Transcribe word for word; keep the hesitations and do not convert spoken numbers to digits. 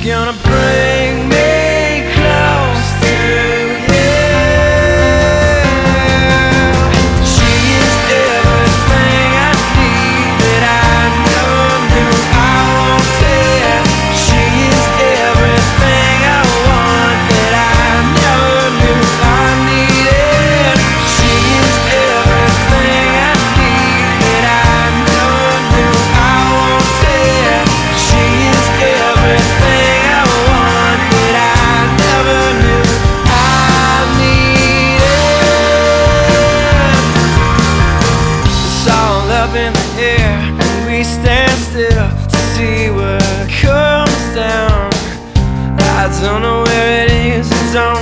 gonna bring me close to you. She is everything I need that I never knew I wanted. She is everything I want that I never knew I needed. She is everything I need that I never knew I wanted. She is everything in the air, and we stand still to see what comes down. I don't know where it is, I don't